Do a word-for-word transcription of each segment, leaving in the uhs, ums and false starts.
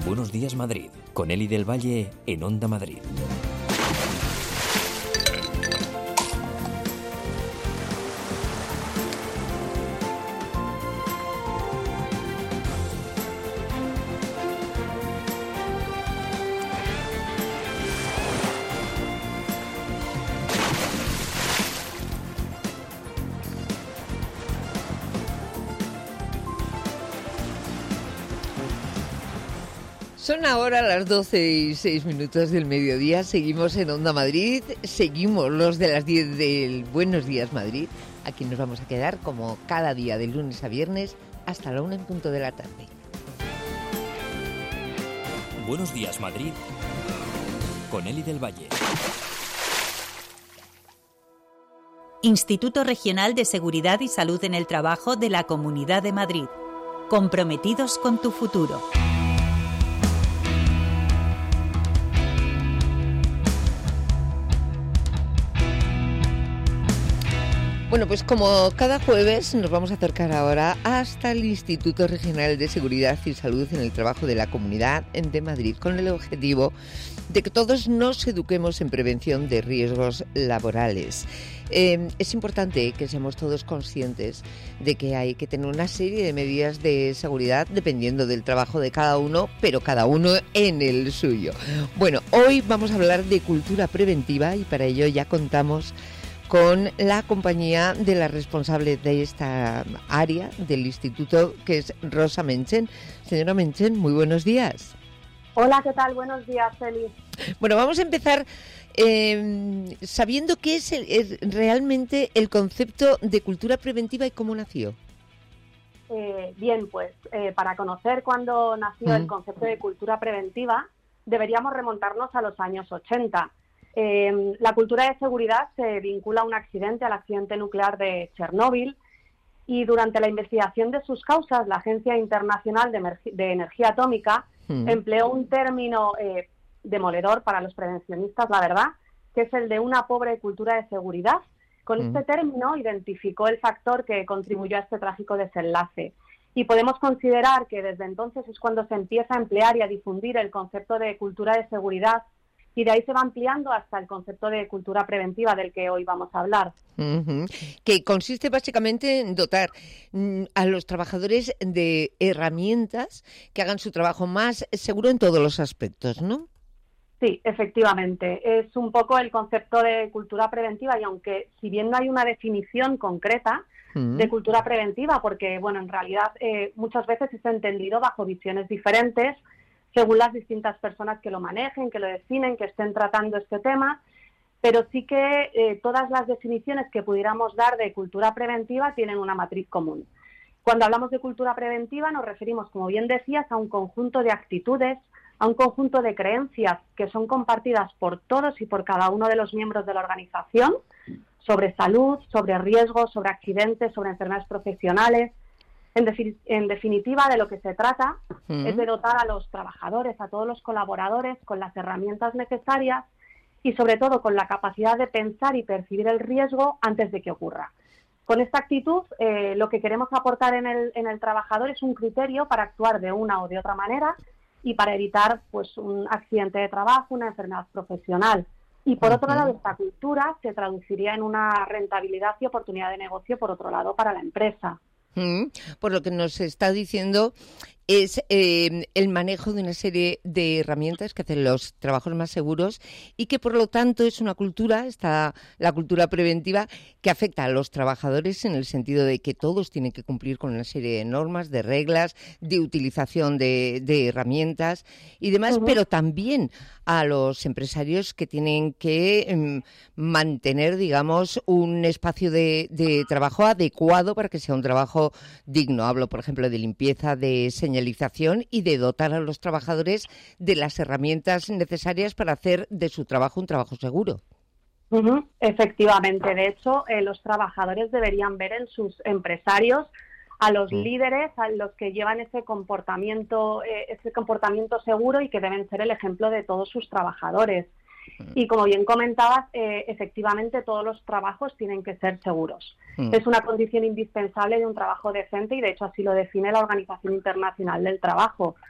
Buenos días Madrid, con Eli del Valle en Onda Madrid. Son ahora las doce y seis minutos del mediodía, seguimos en Onda Madrid, seguimos los de las diez del Buenos Días Madrid. Aquí nos vamos a quedar como cada día de lunes a viernes hasta la una en punto de la tarde. Buenos Días Madrid con Eli del Valle. Instituto Regional de Seguridad y Salud en el Trabajo de la Comunidad de Madrid. Comprometidos con tu futuro. Bueno, pues como cada jueves nos vamos a acercar ahora hasta el Instituto Regional de Seguridad y Salud en el Trabajo de la Comunidad de Madrid, con el objetivo de que todos nos eduquemos en prevención de riesgos laborales. Eh, es importante que seamos todos conscientes de que hay que tener una serie de medidas de seguridad dependiendo del trabajo de cada uno, pero cada uno en el suyo. Bueno, hoy vamos a hablar de cultura preventiva y para ello ya contamos con la compañía de la responsable de esta área del instituto, que es Rosa Menchen. Señora Menchen, muy buenos días. Hola, ¿qué tal? Buenos días, Feli. Bueno, vamos a empezar eh, sabiendo qué es, el, es realmente el concepto de cultura preventiva y cómo nació. Eh, bien, pues eh, para conocer cuándo nació mm. el concepto de cultura preventiva, deberíamos remontarnos a los años ochenta. Eh, la cultura de seguridad se vincula a un accidente, al accidente nuclear de Chernóbil, y durante la investigación de sus causas, la Agencia Internacional de, Emer- de Energía Atómica mm. empleó un término eh, demoledor para los prevencionistas, la verdad, que es el de una pobre cultura de seguridad. Con mm. este término identificó el factor que contribuyó a este trágico desenlace. Y podemos considerar que desde entonces es cuando se empieza a emplear y a difundir el concepto de cultura de seguridad, y de ahí se va ampliando hasta el concepto de cultura preventiva del que hoy vamos a hablar. Uh-huh. Que consiste básicamente en dotar mm, a los trabajadores de herramientas que hagan su trabajo más seguro en todos los aspectos, ¿no? Sí, efectivamente. Es un poco el concepto de cultura preventiva y aunque si bien no hay una definición concreta uh-huh. de cultura preventiva, porque bueno, en realidad eh, muchas veces es entendido bajo visiones diferentes, según las distintas personas que lo manejen, que lo definen, que estén tratando este tema, pero sí que eh, todas las definiciones que pudiéramos dar de cultura preventiva tienen una matriz común. Cuando hablamos de cultura preventiva nos referimos, como bien decías, a un conjunto de actitudes, a un conjunto de creencias que son compartidas por todos y por cada uno de los miembros de la organización sobre salud, sobre riesgos, sobre accidentes, sobre enfermedades profesionales. En, defi- en definitiva, de lo que se trata uh-huh. es de dotar a los trabajadores, a todos los colaboradores, con las herramientas necesarias y, sobre todo, con la capacidad de pensar y percibir el riesgo antes de que ocurra. Con esta actitud, eh, lo que queremos aportar en el, en el trabajador es un criterio para actuar de una o de otra manera y para evitar pues, un accidente de trabajo, una enfermedad profesional. Y, por uh-huh. otro lado, esta cultura se traduciría en una rentabilidad y oportunidad de negocio, por otro lado, para la empresa. Mm, por lo que nos está diciendo es eh, el manejo de una serie de herramientas que hacen los trabajos más seguros y que por lo tanto es una cultura, está la cultura preventiva, que afecta a los trabajadores en el sentido de que todos tienen que cumplir con una serie de normas, de reglas, de utilización de, de herramientas y demás, uh-huh. pero también a los empresarios que tienen que eh, mantener, digamos, un espacio de, de trabajo adecuado para que sea un trabajo digno. Hablo, por ejemplo, de limpieza, de señalización y de dotar a los trabajadores de las herramientas necesarias para hacer de su trabajo un trabajo seguro. Uh-huh. Efectivamente. De hecho, eh, los trabajadores deberían ver en sus empresarios a los uh-huh. líderes, a los que llevan ese comportamiento, eh, ese comportamiento seguro y que deben ser el ejemplo de todos sus trabajadores. Uh-huh. Y como bien comentabas, eh, efectivamente todos los trabajos tienen que ser seguros. Uh-huh. Es una condición indispensable de un trabajo decente y de hecho así lo define la Organización Internacional del Trabajo.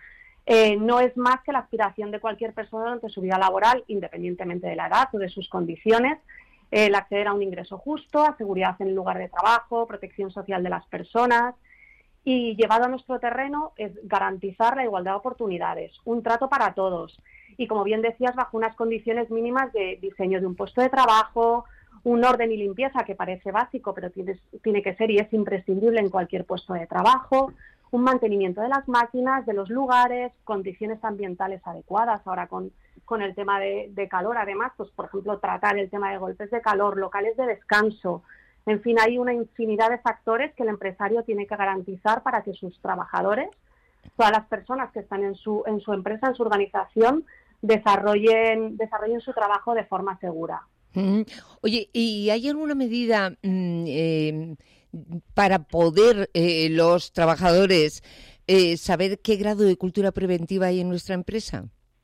eh, no es más que la aspiración de cualquier persona durante su vida laboral, independientemente de la edad o de sus condiciones, eh, el acceder a un ingreso justo, a seguridad en el lugar de trabajo, protección social de las personas, y llevado a nuestro terreno es garantizar la igualdad de oportunidades, un trato para todos, y como bien decías, bajo unas condiciones mínimas de diseño de un puesto de trabajo, un orden y limpieza que parece básico, pero tiene, tiene que ser y es imprescindible en cualquier puesto de trabajo, un mantenimiento de las máquinas, de los lugares, condiciones ambientales adecuadas. Ahora con, con el tema de, de calor, además, pues por ejemplo, tratar el tema de golpes de calor, locales de descanso. En fin, hay una infinidad de factores que el empresario tiene que garantizar para que sus trabajadores, todas las personas que están en su, en su empresa, en su organización, desarrollen, desarrollen su trabajo de forma segura. Oye, ¿y hay alguna medida mm, eh, para poder eh, los trabajadores eh, saber qué grado de cultura preventiva hay en nuestra empresa?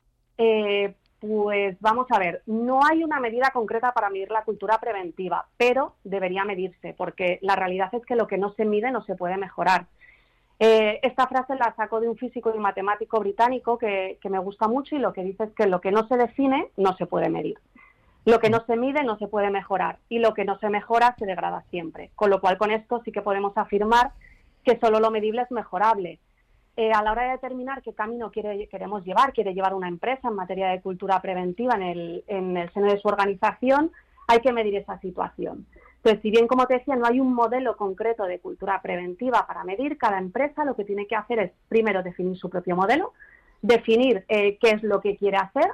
Eh, pues vamos a ver, no hay una medida concreta para medir la cultura preventiva, pero debería medirse, porque la realidad es que lo que no se mide no se puede mejorar. Eh, esta frase la saco de un físico y matemático británico que, que me gusta mucho, y lo que dice es que lo que no se define no se puede medir. Lo que no se mide no se puede mejorar, y lo que no se mejora se degrada siempre. Con lo cual, con esto sí que podemos afirmar que solo lo medible es mejorable. Eh, a la hora de determinar qué camino quiere, queremos llevar, quiere llevar una empresa en materia de cultura preventiva en el, en el seno de su organización, hay que medir esa situación. Entonces, si bien, como te decía, no hay un modelo concreto de cultura preventiva para medir, cada empresa lo que tiene que hacer es, primero, definir su propio modelo, definir eh, qué es lo que quiere hacer,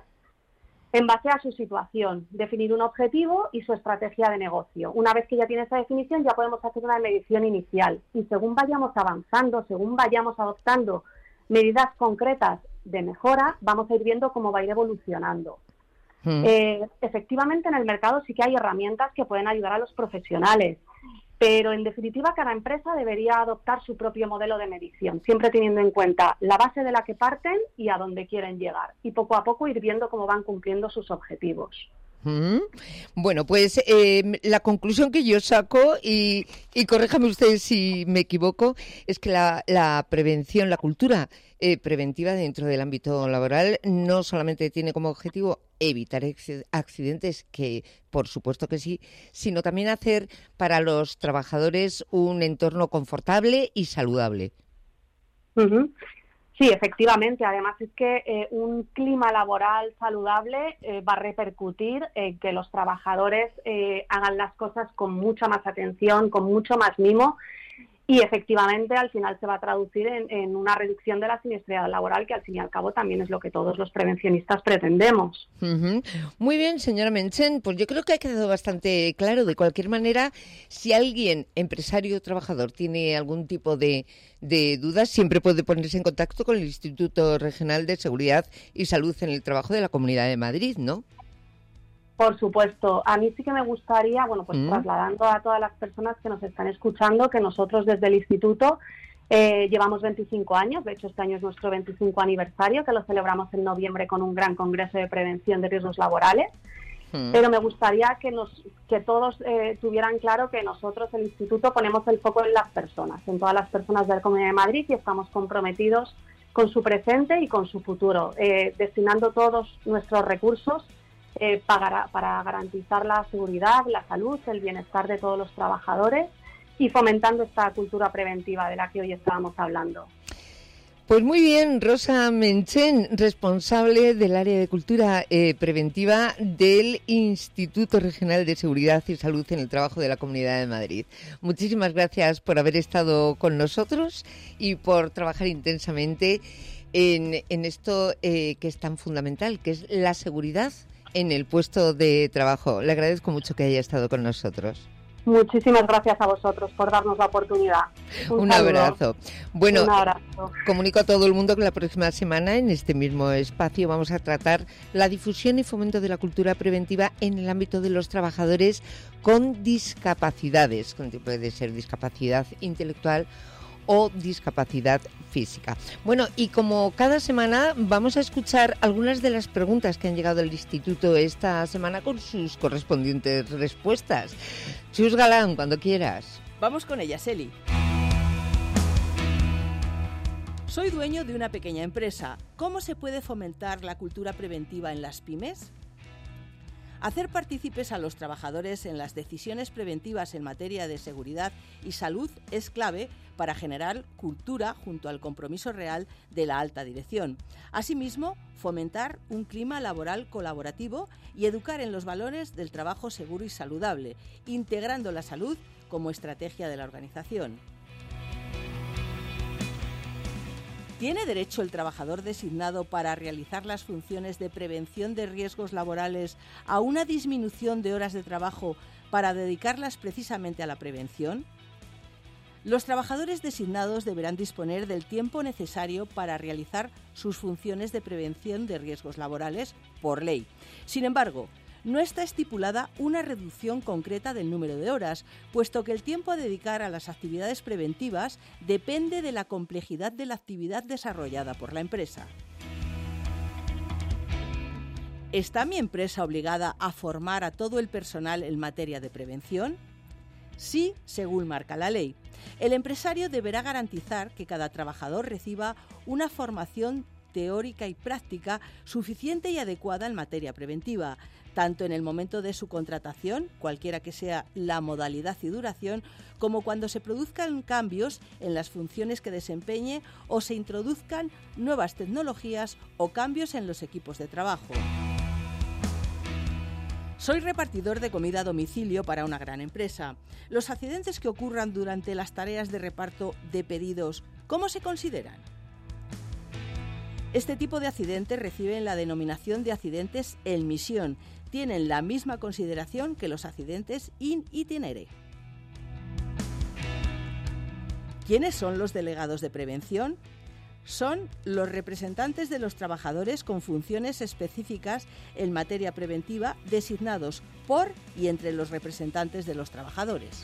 en base a su situación, definir un objetivo y su estrategia de negocio. Una vez que ya tiene esa definición, ya podemos hacer una medición inicial. Y según vayamos avanzando, según vayamos adoptando medidas concretas de mejora, vamos a ir viendo cómo va a ir evolucionando. Mm. Eh, efectivamente, en el mercado sí que hay herramientas que pueden ayudar a los profesionales, pero en definitiva cada empresa debería adoptar su propio modelo de medición, siempre teniendo en cuenta la base de la que parten y a dónde quieren llegar, y poco a poco ir viendo cómo van cumpliendo sus objetivos. Mm. Bueno, pues eh, la conclusión que yo saco, y, y corréjame usted si me equivoco, es que la, la prevención, la cultura eh, preventiva dentro del ámbito laboral no solamente tiene como objetivo evitar accidentes, que por supuesto que sí, sino también hacer para los trabajadores un entorno confortable y saludable. Uh-huh. Sí, efectivamente. Además es que eh, un clima laboral saludable eh, va a repercutir en que los trabajadores eh, hagan las cosas con mucha más atención, con mucho más mimo, y efectivamente al final se va a traducir en, en una reducción de la siniestralidad laboral, que al fin y al cabo también es lo que todos los prevencionistas pretendemos. Uh-huh. Muy bien, señora Menchen, pues yo creo que ha quedado bastante claro. De cualquier manera, si alguien, empresario o trabajador, tiene algún tipo de, de dudas, siempre puede ponerse en contacto con el Instituto Regional de Seguridad y Salud en el Trabajo de la Comunidad de Madrid, ¿no? Por supuesto. A mí sí que me gustaría, bueno, pues mm. trasladando a todas las personas que nos están escuchando, que nosotros desde el Instituto eh, llevamos veinticinco años, de hecho este año es nuestro veinticinco aniversario, que lo celebramos en noviembre con un gran congreso de prevención de riesgos laborales, mm. pero me gustaría que, nos, que todos eh, tuvieran claro que nosotros, el Instituto, ponemos el foco en las personas, en todas las personas de la Comunidad de Madrid, y estamos comprometidos con su presente y con su futuro, eh, destinando todos nuestros recursos Eh, para, para garantizar la seguridad, la salud, el bienestar de todos los trabajadores, y fomentando esta cultura preventiva de la que hoy estábamos hablando. Pues muy bien, Rosa Menchen, responsable del área de cultura eh, preventiva del Instituto Regional de Seguridad y Salud en el Trabajo de la Comunidad de Madrid. Muchísimas gracias por haber estado con nosotros y por trabajar intensamente en, en esto eh, que es tan fundamental, que es la seguridad en el puesto de trabajo. Le agradezco mucho que haya estado con nosotros. Muchísimas gracias a vosotros por darnos la oportunidad. Un, Un abrazo. Bueno, Un abrazo. Comunico a todo el mundo que la próxima semana en este mismo espacio vamos a tratar la difusión y fomento de la cultura preventiva en el ámbito de los trabajadores con discapacidades, que puede ser discapacidad intelectual o discapacidad física. Bueno, y como cada semana vamos a escuchar algunas de las preguntas que han llegado al Instituto esta semana con sus correspondientes respuestas. Chus Galán, cuando quieras. Vamos con ellas, Eli. Soy dueño de una pequeña empresa. ¿Cómo se puede fomentar la cultura preventiva en las pymes? Hacer partícipes a los trabajadores en las decisiones preventivas en materia de seguridad y salud es clave para generar cultura junto al compromiso real de la alta dirección. Asimismo, fomentar un clima laboral colaborativo y educar en los valores del trabajo seguro y saludable, integrando la salud como estrategia de la organización. ¿Tiene derecho el trabajador designado para realizar las funciones de prevención de riesgos laborales a una disminución de horas de trabajo para dedicarlas precisamente a la prevención? Los trabajadores designados deberán disponer del tiempo necesario para realizar sus funciones de prevención de riesgos laborales por ley. Sin embargo, no está estipulada una reducción concreta del número de horas, puesto que el tiempo a dedicar a las actividades preventivas depende de la complejidad de la actividad desarrollada por la empresa. ¿Está mi empresa obligada a formar a todo el personal en materia de prevención? Sí, según marca la ley. El empresario deberá garantizar que cada trabajador reciba una formación teórica y práctica suficiente y adecuada en materia preventiva, tanto en el momento de su contratación, cualquiera que sea la modalidad y duración, como cuando se produzcan cambios en las funciones que desempeñe o se introduzcan nuevas tecnologías o cambios en los equipos de trabajo. Soy repartidor de comida a domicilio para una gran empresa. Los accidentes que ocurran durante las tareas de reparto de pedidos, ¿cómo se consideran? Este tipo de accidentes reciben la denominación de accidentes en misión. Tienen la misma consideración que los accidentes in itinere. ¿Quiénes son los delegados de prevención? Son los representantes de los trabajadores con funciones específicas en materia preventiva designados por y entre los representantes de los trabajadores.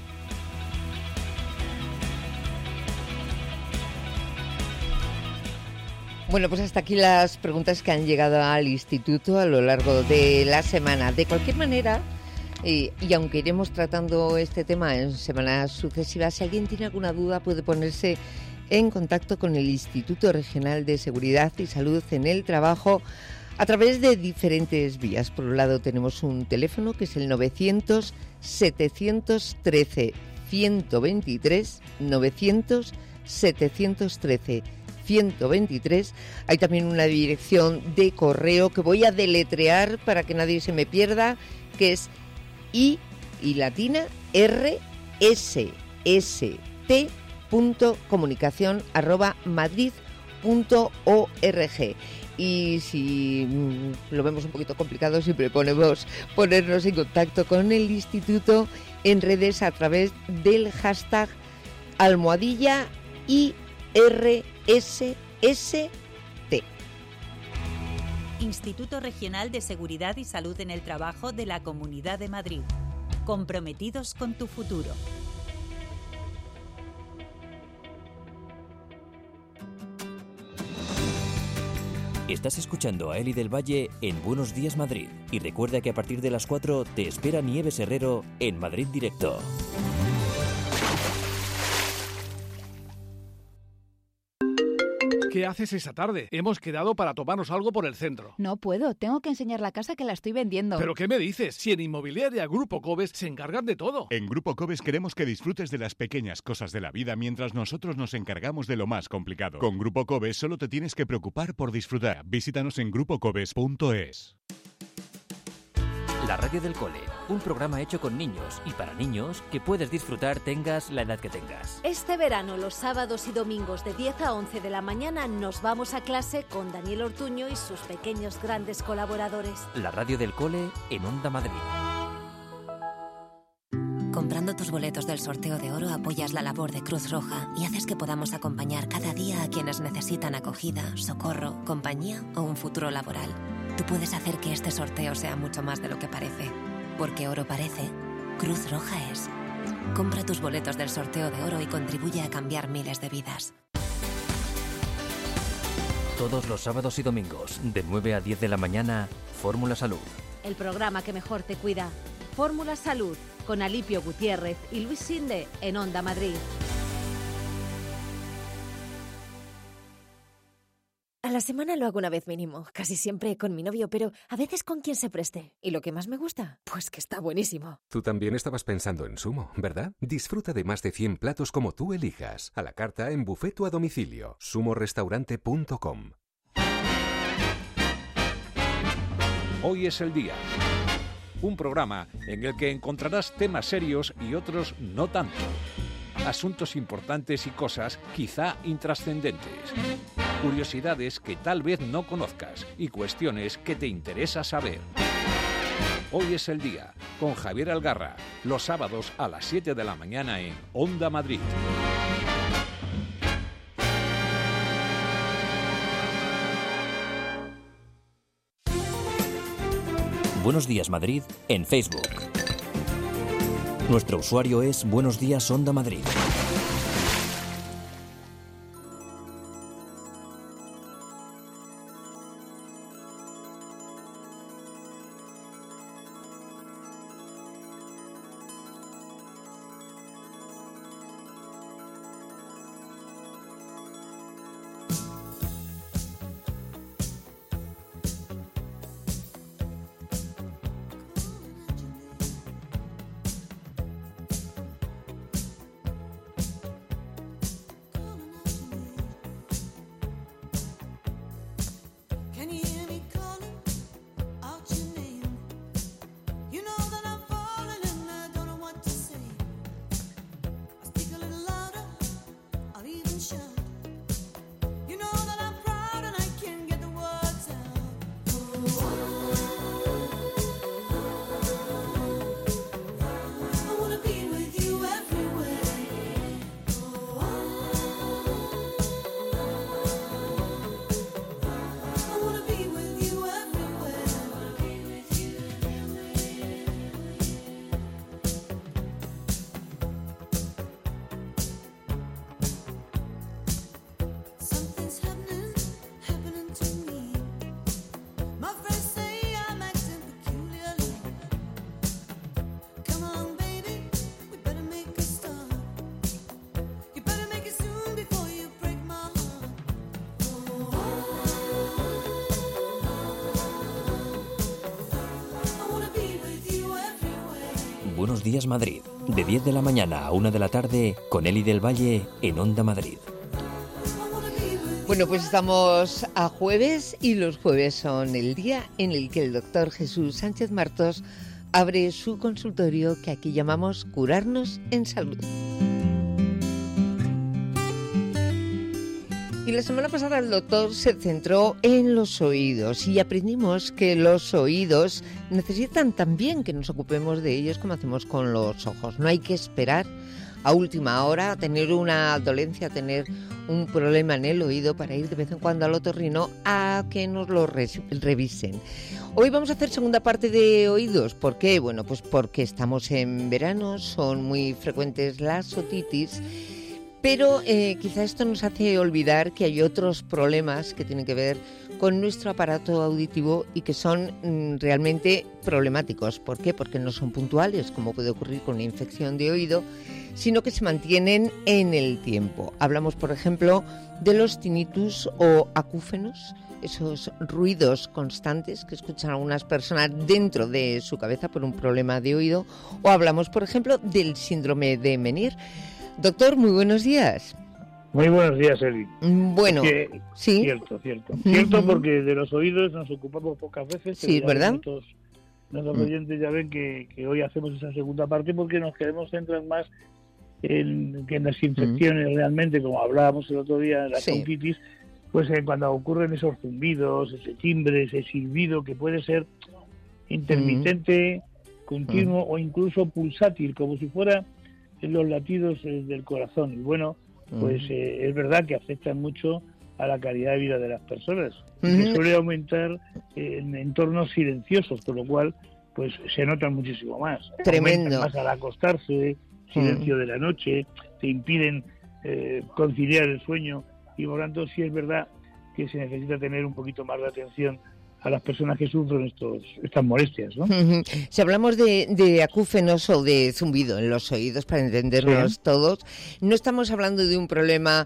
Bueno, pues hasta aquí las preguntas que han llegado al Instituto a lo largo de la semana. De cualquier manera, eh, y aunque iremos tratando este tema en semanas sucesivas, si alguien tiene alguna duda puede ponerse en contacto con el Instituto Regional de Seguridad y Salud en el Trabajo a través de diferentes vías. Por un lado tenemos un teléfono que es el novecientos, setecientos trece, ciento veintitrés, novecientos, setecientos trece, ciento veintitrés. Hay también una dirección de correo que voy a deletrear para que nadie se me pierda, que es i y latina r s s t punto comunicación arroba madrid punto org. Y si mm, lo vemos un poquito complicado, siempre ponemos ponernos en contacto con el instituto en redes a través del hashtag almohadilla I R S S T. Instituto Regional de Seguridad y Salud en el Trabajo de la Comunidad de Madrid. Comprometidos con tu futuro. Estás escuchando a Eli del Valle en Buenos Días Madrid. Y recuerda que a partir de las cuatro te espera Nieves Herrero en Madrid Directo. ¿Qué haces esa tarde? Hemos quedado para tomarnos algo por el centro. No puedo, tengo que enseñar la casa que la estoy vendiendo. ¿Pero qué me dices? Si en Inmobiliaria Grupo Cobes se encargan de todo. En Grupo Cobes queremos que disfrutes de las pequeñas cosas de la vida mientras nosotros nos encargamos de lo más complicado. Con Grupo Cobes solo te tienes que preocupar por disfrutar. Visítanos en grupo cobes punto es. La Radio del Cole, un programa hecho con niños y para niños que puedes disfrutar tengas la edad que tengas. Este verano, los sábados y domingos de diez a once de la mañana, nos vamos a clase con Daniel Ortuño y sus pequeños grandes colaboradores. La Radio del Cole en Onda Madrid. Comprando tus boletos del sorteo de oro apoyas la labor de Cruz Roja y haces que podamos acompañar cada día a quienes necesitan acogida, socorro, compañía o un futuro laboral. Tú puedes hacer que este sorteo sea mucho más de lo que parece. Porque oro parece, Cruz Roja es. Compra tus boletos del sorteo de oro y contribuye a cambiar miles de vidas. Todos los sábados y domingos, de nueve a diez de la mañana, Fórmula Salud. El programa que mejor te cuida. Fórmula Salud, con Alipio Gutiérrez y Luis Sinde en Onda Madrid. la semana lo hago una vez mínimo, casi siempre con mi novio, pero a veces con quien se preste. ¿Y lo que más me gusta? Pues que está buenísimo. Tú también estabas pensando en Sumo, ¿verdad? Disfruta de más de cien platos como tú elijas, a la carta, en buffet o a domicilio. sumo restaurante punto com. Hoy es el día. Un programa en el que encontrarás temas serios y otros no tanto. Asuntos importantes y cosas quizá intrascendentes. Curiosidades que tal vez no conozcas y cuestiones que te interesa saber. Hoy es el día, con Javier Algarra, los sábados a las siete de la mañana en Onda Madrid. Buenos Días Madrid en Facebook. Nuestro usuario es Buenos Días Onda Madrid. Buenos Días Madrid, de diez de la mañana a una de la tarde, con Eli del Valle en Onda Madrid. Bueno, pues estamos a jueves y los jueves son el día en el que el doctor Jesús Sánchez Martos abre su consultorio que aquí llamamos Curarnos en Salud. Y la semana pasada el doctor se centró en los oídos y aprendimos que los oídos necesitan también que nos ocupemos de ellos como hacemos con los ojos. No hay que esperar a última hora a tener una dolencia, a tener un problema en el oído para ir de vez en cuando al otorrino a que nos lo re- revisen. Hoy vamos a hacer segunda parte de oídos. ¿Por qué? Bueno, pues porque estamos en verano, son muy frecuentes las otitis. Pero eh, quizá esto nos hace olvidar que hay otros problemas que tienen que ver con nuestro aparato auditivo y que son mm, realmente problemáticos. ¿Por qué? Porque no son puntuales, como puede ocurrir con una infección de oído, sino que se mantienen en el tiempo. Hablamos, por ejemplo, de los tinnitus o acúfenos, esos ruidos constantes que escuchan algunas personas dentro de su cabeza por un problema de oído. O hablamos, por ejemplo, del síndrome de Meniere. Doctor, muy buenos días. Muy buenos días, Eli. Bueno, que, sí. Cierto, cierto. Uh-huh. Cierto porque de los oídos nos ocupamos pocas veces. Sí, ¿verdad? Nuestros, nuestros uh-huh. oyentes ya ven que, que hoy hacemos esa segunda parte porque nos queremos centrar más en, que en las infecciones uh-huh. realmente, como hablábamos el otro día, en la sí. otitis, pues eh, cuando ocurren esos zumbidos, ese timbre, ese silbido que puede ser intermitente, uh-huh. continuo uh-huh. o incluso pulsátil, como si fuera los latidos eh, del corazón. Y bueno, pues eh, es verdad que afectan mucho a la calidad de vida de las personas. Uh-huh. Se suele aumentar eh, en entornos silenciosos, con lo cual pues se notan muchísimo más. Tremendo. Aumentan más al acostarse, silencio uh-huh. de la noche, te impiden eh, conciliar el sueño y por lo tanto sí es verdad que se necesita tener un poquito más de atención a las personas que sufren estos, estas molestias, ¿no? Uh-huh. Si hablamos de, de acúfenos o de zumbido en los oídos, para entendernos sí. todos, no estamos hablando de un problema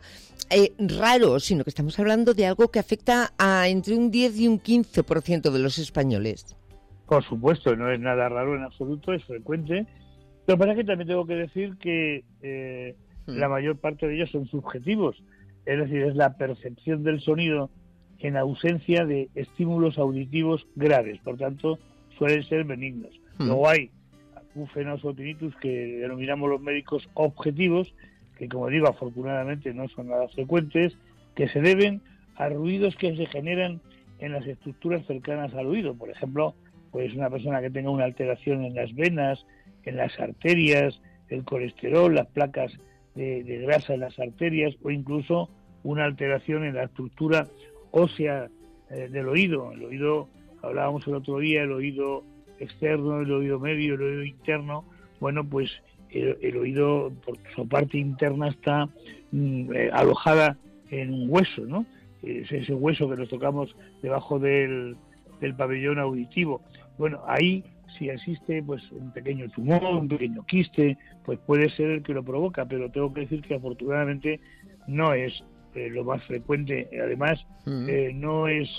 eh, raro, sino que estamos hablando de algo que afecta a entre un diez y un quince por ciento de los españoles. Por supuesto, no es nada raro en absoluto, es frecuente. Lo que pasa es que también tengo que decir que eh, mm. la mayor parte de ellos son subjetivos. Es decir, es la percepción del sonido en ausencia de estímulos auditivos graves. Por tanto, suelen ser benignos. Mm. Luego hay acúfenos o tinnitus que denominamos los médicos objetivos, que como digo, afortunadamente no son nada frecuentes, que se deben a ruidos que se generan en las estructuras cercanas al oído. Por ejemplo, pues una persona que tenga una alteración en las venas, en las arterias, el colesterol, las placas de, de grasa en las arterias, o incluso una alteración en la estructura ósea eh, del oído. El oído, hablábamos el otro día, el oído externo, el oído medio, el oído interno. Bueno, pues el, el oído, por su parte interna, está mm, eh, alojada en un hueso, ¿no? Es ese hueso que nos tocamos debajo del, del pabellón auditivo. Bueno, ahí si existe pues un pequeño tumor, un pequeño quiste, pues puede ser el que lo provoca, pero tengo que decir que afortunadamente no es eh, lo más frecuente. Además, mm. eh, no es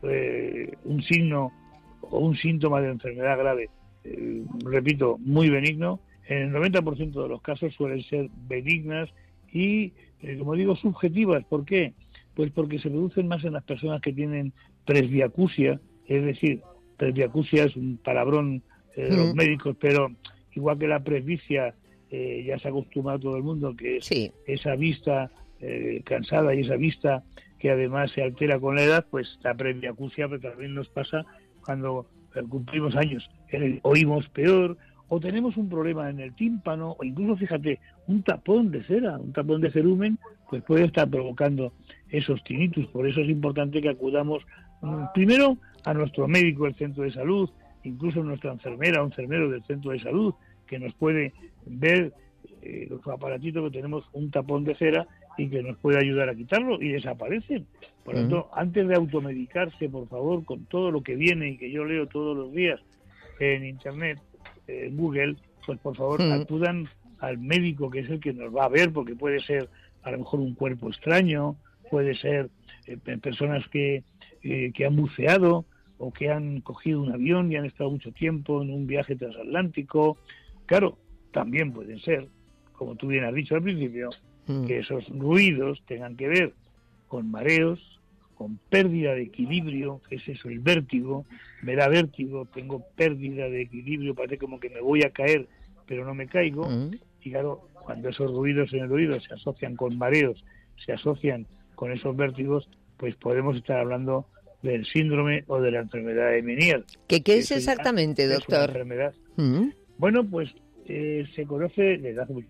eh, un signo o un síntoma de enfermedad grave. Eh, repito, muy benigno. En el noventa por ciento de los casos suelen ser benignas y, eh, como digo, subjetivas. ¿Por qué? Pues porque se producen más en las personas que tienen presbiacusia, es decir, presbiacusia es un palabrón eh, de los mm. médicos, pero igual que la presbicia, eh, ya se ha acostumbrado todo el mundo, que es sí. esa vista eh, cansada y esa vista que además se altera con la edad, pues la presbiacusia pues, también nos pasa cuando eh, cumplimos años. El, oímos peor, o tenemos un problema en el tímpano, o incluso, fíjate, un tapón de cera, un tapón de cerumen, pues puede estar provocando esos tinnitus. Por eso es importante que acudamos mm, primero a nuestro médico del centro de salud, incluso nuestra enfermera o enfermero del centro de salud, que nos puede ver eh, los aparatitos que tenemos un tapón de cera y que nos puede ayudar a quitarlo, y desaparecen. Por lo tanto, uh-huh. antes de automedicarse, por favor, con todo lo que viene y que yo leo todos los días en Internet, en Google, pues por favor uh-huh. acudan al médico, que es el que nos va a ver, porque puede ser a lo mejor un cuerpo extraño, puede ser eh, personas que, eh, que han buceado o que han cogido un avión y han estado mucho tiempo en un viaje transatlántico. Claro, también pueden ser, como tú bien has dicho al principio, mm. que esos ruidos tengan que ver con mareos, con pérdida de equilibrio, que es eso, el vértigo. Me da vértigo, tengo pérdida de equilibrio, parece como que me voy a caer, pero no me caigo. Mm. Y claro, cuando esos ruidos en el oído se asocian con mareos, se asocian con esos vértigos, pues podemos estar hablando del síndrome o de la enfermedad de Menier. ¿Qué, qué es exactamente, es doctor? Enfermedad. ¿Mm? Bueno, pues eh, se conoce desde hace mucho.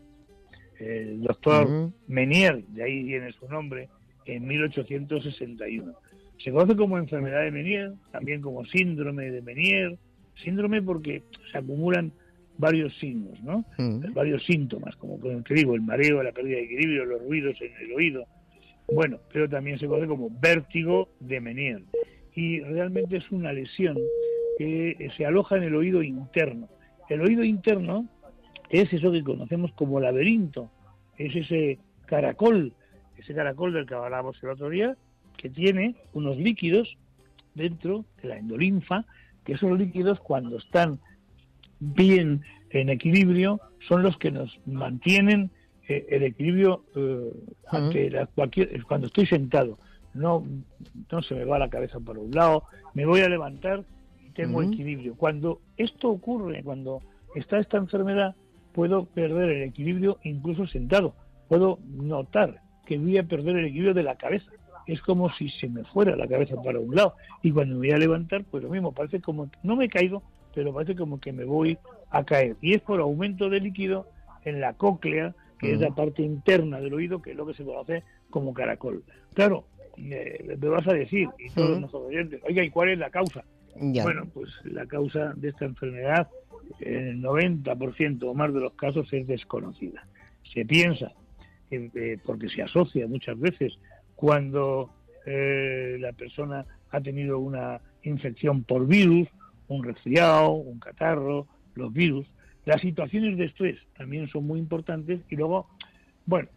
El doctor uh-huh. Menier, de ahí viene su nombre, en mil ochocientos sesenta y uno. Se conoce como enfermedad de Menier, también como síndrome de Menier. Síndrome porque se acumulan varios signos, ¿no? Uh-huh. Varios síntomas, como te digo, el mareo, la pérdida de equilibrio, los ruidos en el oído. Bueno, pero también se conoce como vértigo de Menier. Y realmente es una lesión que se aloja en el oído interno. El oído interno es eso que conocemos como laberinto. Es ese caracol, ese caracol del que hablábamos el otro día, que tiene unos líquidos dentro de la endolinfa, que esos líquidos, cuando están bien en equilibrio, son los que nos mantienen eh, el equilibrio eh, ante la, cualquier, cuando estoy sentado. No, no se me va la cabeza para un lado, me voy a levantar y tengo uh-huh. equilibrio. Cuando esto ocurre, cuando está esta enfermedad, puedo perder el equilibrio incluso sentado. Puedo notar que voy a perder el equilibrio de la cabeza. Es como si se me fuera la cabeza para un lado. Y cuando me voy a levantar, pues lo mismo, parece como que no me caigo, pero parece como que me voy a caer. Y es por aumento de líquido en la cóclea, que uh-huh. es la parte interna del oído, que es lo que se conoce como caracol. Claro, me, me vas a decir, y todos uh-huh. nuestros oyentes, oiga, ¿y cuál es la causa? Ya. Bueno, pues la causa de esta enfermedad, en el noventa por ciento o más de los casos, es desconocida. Se piensa, eh, eh, porque se asocia muchas veces, cuando eh, la persona ha tenido una infección por virus, un resfriado, un catarro, los virus. Las situaciones de estrés también son muy importantes, y luego, bueno,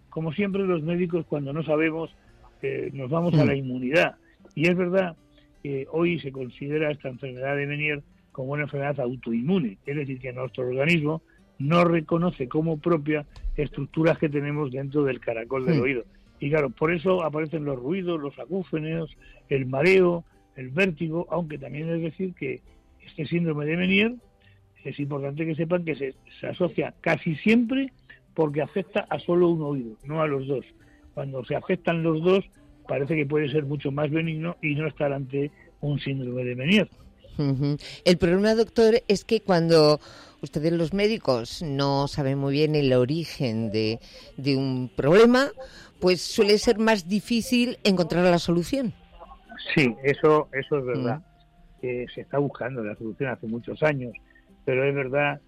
como siempre los médicos cuando no sabemos eh, nos vamos Mm. a la inmunidad. Y es verdad que hoy se considera esta enfermedad de Meniere como una enfermedad autoinmune, es decir, que nuestro organismo no reconoce como propia estructuras que tenemos dentro del caracol del Mm. oído. Y claro, por eso aparecen los ruidos, los acúfenos, el mareo, el vértigo, aunque también es decir que este síndrome de Meniere es importante que sepan que se, se asocia casi siempre porque afecta a solo un oído, no a los dos. Cuando se afectan los dos, parece que puede ser mucho más benigno y no estar ante un síndrome de Meniere. Uh-huh. El problema, doctor, es que cuando ustedes los médicos no saben muy bien el origen de, de un problema, pues suele ser más difícil encontrar la solución. Sí, eso, eso es verdad. Mm. Eh, se está buscando la solución hace muchos años, pero es verdad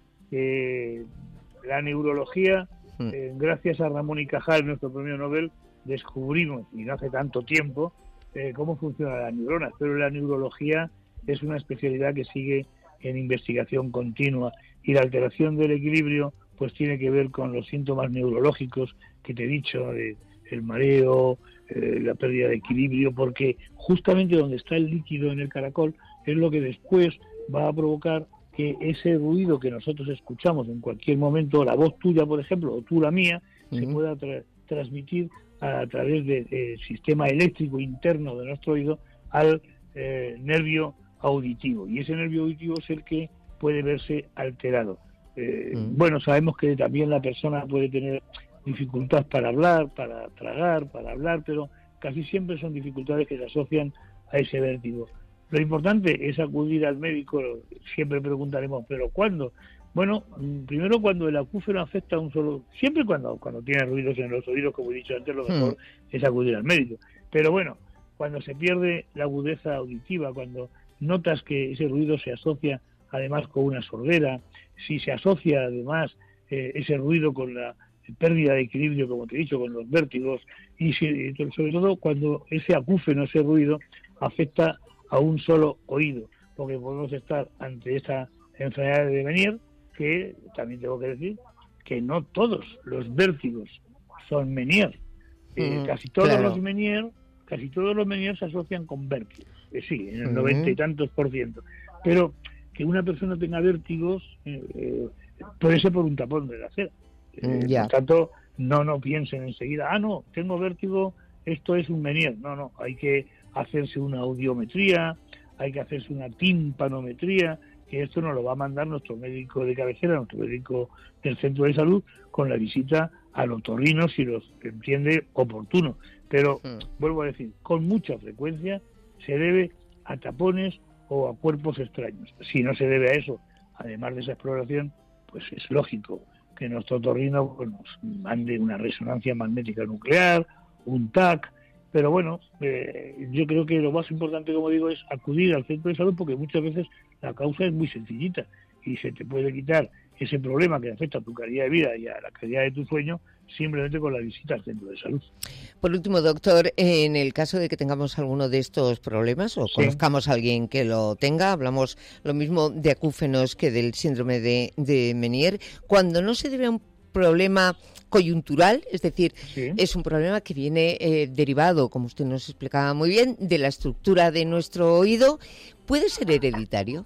que la neurología, mm. eh, gracias a Ramón y Cajal, nuestro premio Nobel, descubrimos, y no hace tanto tiempo, eh, cómo funcionan las neuronas, pero la neurología es una especialidad que sigue en investigación continua y la alteración del equilibrio pues tiene que ver con los síntomas neurológicos que te he dicho, eh, el mareo, eh, la pérdida de equilibrio, porque justamente donde está el líquido en el caracol es lo que después va a provocar que ese ruido que nosotros escuchamos en cualquier momento, la voz tuya, por ejemplo, o tú la mía, uh-huh. se pueda tra- transmitir a, a través del de, sistema eléctrico interno de nuestro oído al eh, nervio auditivo, y ese nervio auditivo es el que puede verse alterado. Eh, mm. Bueno, sabemos que también la persona puede tener dificultad para hablar, para tragar, para hablar, pero casi siempre son dificultades que se asocian a ese vértigo. Lo importante es acudir al médico, siempre preguntaremos, ¿pero cuándo? Bueno, primero cuando el acúfeno afecta a un solo, siempre cuando, cuando tiene ruidos en los oídos, como he dicho antes, lo mejor mm. es acudir al médico. Pero bueno, cuando se pierde la agudeza auditiva, cuando notas que ese ruido se asocia además con una sordera, si se asocia además eh, ese ruido con la pérdida de equilibrio, como te he dicho, con los vértigos, y si, sobre todo cuando ese acúfeno, ese ruido, afecta a un solo oído, porque podemos estar ante esta enfermedad de Meniere, que también tengo que decir que no todos los vértigos son Meniere. Eh, mm, casi todos claro. los Meniere, casi todos los Meniere se asocian con vértigos. Eh, sí, en el noventa uh-huh. y tantos por ciento. Pero que una persona tenga vértigos eh, eh, puede ser por un tapón de la cera. Eh, yeah. Por tanto, no no piensen enseguida, ah, no, tengo vértigo, esto es un Meniere. No, no, hay que hacerse una audiometría, hay que hacerse una timpanometría, que esto nos lo va a mandar nuestro médico de cabecera, nuestro médico del centro de salud, con la visita al otorrino, si los entiende oportuno. Pero, uh-huh. vuelvo a decir, con mucha frecuencia se debe a tapones o a cuerpos extraños. Si no se debe a eso, además de esa exploración, pues es lógico que nuestro otorrino pues, nos mande una resonancia magnética nuclear, un T A C, pero bueno, eh, yo creo que lo más importante, como digo, es acudir al centro de salud, porque muchas veces la causa es muy sencillita y se te puede quitar ese problema que afecta a tu calidad de vida y a la calidad de tu sueño simplemente con la visita al centro de salud. Por último, doctor, en el caso de que tengamos alguno de estos problemas o sí. conozcamos a alguien que lo tenga, hablamos lo mismo de acúfenos que del síndrome de, de Meniere, cuando no se debe a un problema coyuntural, es decir, sí. es un problema que viene eh, derivado, como usted nos explicaba muy bien, de la estructura de nuestro oído, ¿puede ser hereditario?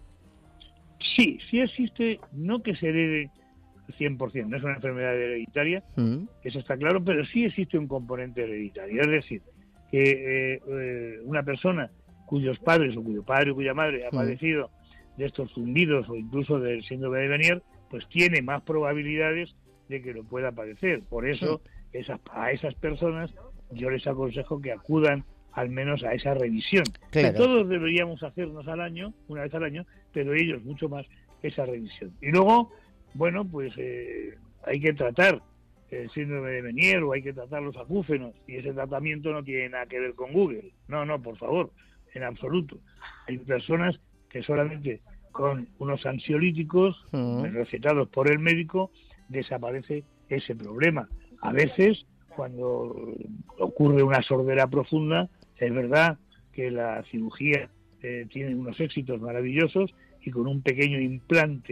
Sí, sí existe, no que se herede cien por ciento, no es una enfermedad hereditaria, mm. eso está claro, pero sí existe un componente hereditario, es decir, que eh, eh, una persona cuyos padres o cuyo padre o cuya madre ha mm. padecido de estos zumbidos o incluso del síndrome de Meniere, pues tiene más probabilidades de que lo pueda padecer. Por eso mm. esas, a esas personas yo les aconsejo que acudan al menos a esa revisión. Claro. Que todos deberíamos hacernos al año, una vez al año, pero ellos mucho más esa revisión. Y luego, bueno, pues eh, hay que tratar el síndrome de Meniere o hay que tratar los acúfenos, y ese tratamiento no tiene nada que ver con Google. No, no, por favor, en absoluto. Hay personas que solamente con unos ansiolíticos uh-huh. recetados por el médico desaparece ese problema. A veces, cuando ocurre una sordera profunda, es verdad que la cirugía eh, tiene unos éxitos maravillosos y con un pequeño implante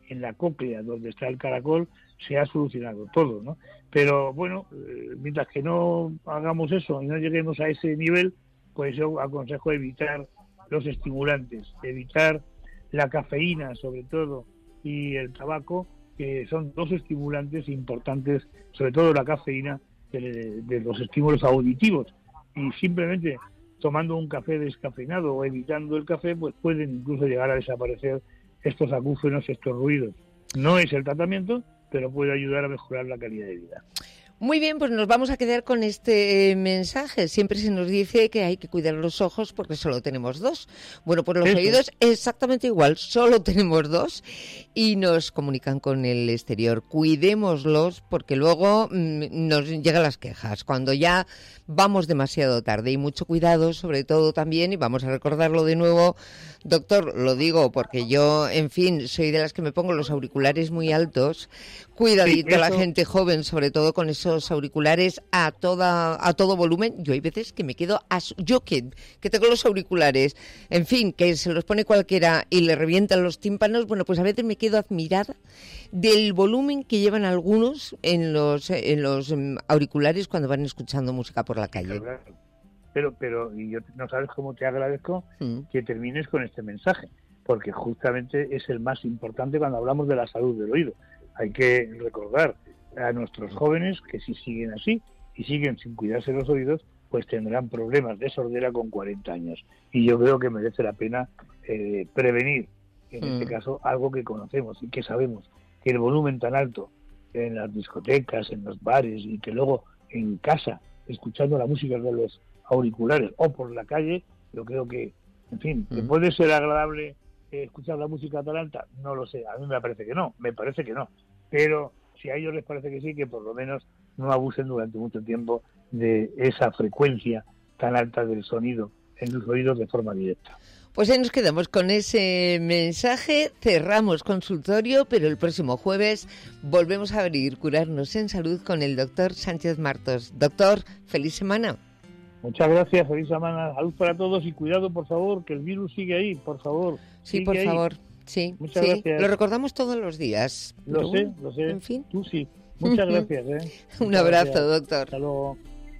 en la cóclea donde está el caracol, se ha solucionado todo, ¿no? Pero bueno, eh, mientras que no hagamos eso y no lleguemos a ese nivel, pues yo aconsejo evitar los estimulantes, evitar la cafeína sobre todo y el tabaco, que son dos estimulantes importantes, sobre todo la cafeína, de, de los estímulos auditivos, y simplemente tomando un café descafeinado o evitando el café, pues pueden incluso llegar a desaparecer estos acúfenos, estos ruidos. No es el tratamiento, pero puede ayudar a mejorar la calidad de vida. Muy bien, pues nos vamos a quedar con este mensaje. Siempre se nos dice que hay que cuidar los ojos porque solo tenemos dos. Bueno, pues los Eso. oídos exactamente igual, solo tenemos dos y nos comunican con el exterior. Cuidémoslos porque luego mmm, nos llegan las quejas cuando ya vamos demasiado tarde. Y mucho cuidado, sobre todo también, y vamos a recordarlo de nuevo, doctor, lo digo porque yo, en fin, soy de las que me pongo los auriculares muy altos. Cuidadito sí, a la gente joven, sobre todo con esos auriculares a toda a todo volumen. Yo hay veces que me quedo, a, yo que, que tengo los auriculares, en fin, que se los pone cualquiera y le revientan los tímpanos, bueno, pues a veces me quedo admirada del volumen que llevan algunos en los en los auriculares cuando van escuchando música por la calle. Claro, pero, pero y yo no sabes cómo te agradezco mm. que termines con este mensaje, porque justamente es el más importante cuando hablamos de la salud del oído. Hay que recordar a nuestros jóvenes que si siguen así y siguen sin cuidarse los oídos, pues tendrán problemas de sordera con cuarenta años. Y yo creo que merece la pena eh, prevenir, en mm. este caso, algo que conocemos y que sabemos, que el volumen tan alto en las discotecas, en los bares y que luego en casa, escuchando la música de los auriculares o por la calle, yo creo que, en fin, mm. que puede ser agradable escuchar la música tan alta, no lo sé, a mí me parece que no, me parece que no, pero si a ellos les parece que sí, que por lo menos no abusen durante mucho tiempo de esa frecuencia tan alta del sonido en sus oídos de forma directa. Pues ahí nos quedamos con ese mensaje, cerramos consultorio, pero el próximo jueves volvemos a abrir Curarnos en Salud con el doctor Sánchez Martos. Doctor, feliz semana. Muchas gracias, feliz semana, salud para todos y cuidado, por favor, que el virus sigue ahí, por favor. Sí, por ahí. favor, sí, Muchas sí. gracias. Lo recordamos todos los días. Lo Pero, sé, lo sé. En fin. Tú sí. Muchas gracias. ¿eh? Un Muchas abrazo, gracias. doctor. Hasta luego.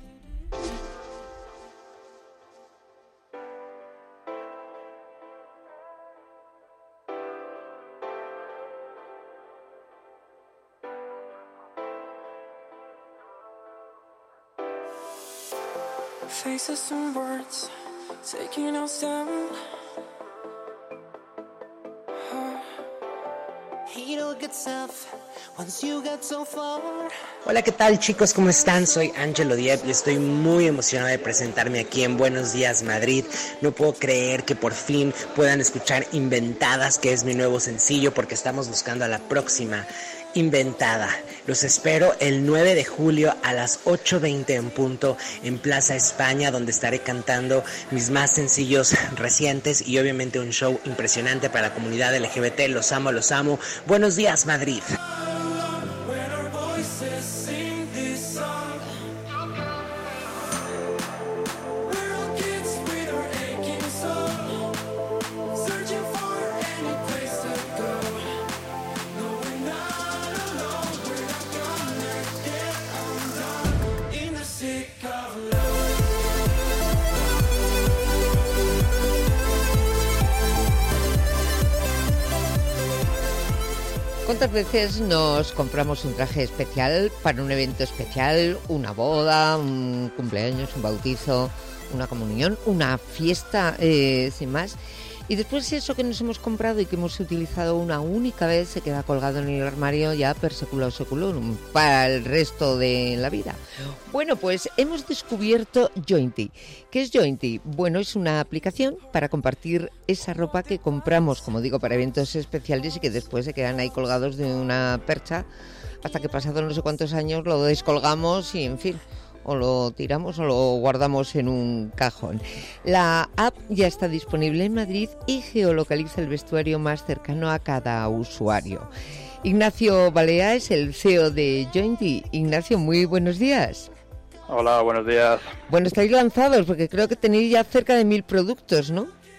Faces and words taking us down. Hola, ¿qué tal, chicos? ¿Cómo están? Soy Ángelo Diep y estoy muy emocionada de presentarme aquí en Buenos Días Madrid. No puedo creer que por fin puedan escuchar Inventadas, que es mi nuevo sencillo, porque estamos buscando a la próxima Inventada. Los espero el nueve de julio a las ocho veinte en punto en Plaza España, donde estaré cantando mis más sencillos recientes y obviamente un show impresionante para la comunidad L G B T. Los amo, los amo. Buenos días, Madrid. ¿Cuántas veces nos compramos un traje especial para un evento especial, una boda, un cumpleaños, un bautizo, una comunión, una fiesta, eh, sin más? Y después eso que nos hemos comprado y que hemos utilizado una única vez se queda colgado en el armario ya per seculo seculorum para el resto de la vida. Bueno, pues hemos descubierto Jointy. ¿Qué es Jointy? Bueno, es una aplicación para compartir esa ropa que compramos, como digo, para eventos especiales y que después se quedan ahí colgados de una percha hasta que pasados no sé cuántos años lo descolgamos y, en fin, o lo tiramos o lo guardamos en un cajón. La app ya está disponible en Madrid y geolocaliza el vestuario más cercano a cada usuario. Ignacio Balea es el C E O de Jointy. Ignacio, muy buenos días. Hola, buenos días. Bueno, estáis lanzados porque creo que tenéis ya cerca de mil productos, ¿no?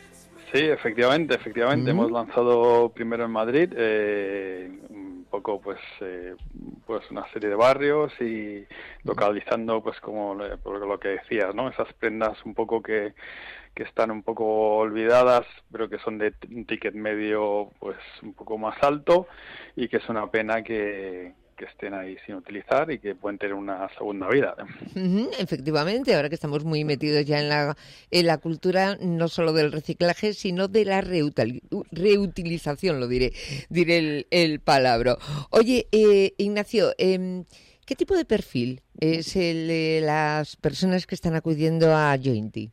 Sí, efectivamente, efectivamente. Mm. Hemos lanzado primero en Madrid, eh, un poco pues eh, pues una serie de barrios y localizando pues como le- por lo que decías, ¿no? Esas prendas un poco que, que están un poco olvidadas, pero que son de t- un ticket medio pues un poco más alto y que es una pena que, que estén ahí sin utilizar y que pueden tener una segunda vida. Ujú, efectivamente, ahora que estamos muy metidos ya en la, en la cultura, no solo del reciclaje, sino de la reutal- reutilización, lo diré, diré el, el palabra. Oye, eh, Ignacio, em, ¿qué tipo de perfil es el de las personas que están acudiendo a Jointy?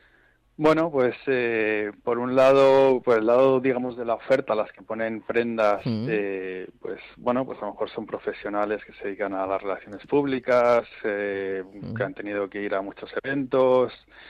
Bueno, pues eh, por un lado, por el lado, digamos, de la oferta, las que ponen prendas, Mm. eh, pues bueno, pues a lo mejor son profesionales que se dedican a las relaciones públicas, eh, que han tenido que ir a muchos eventos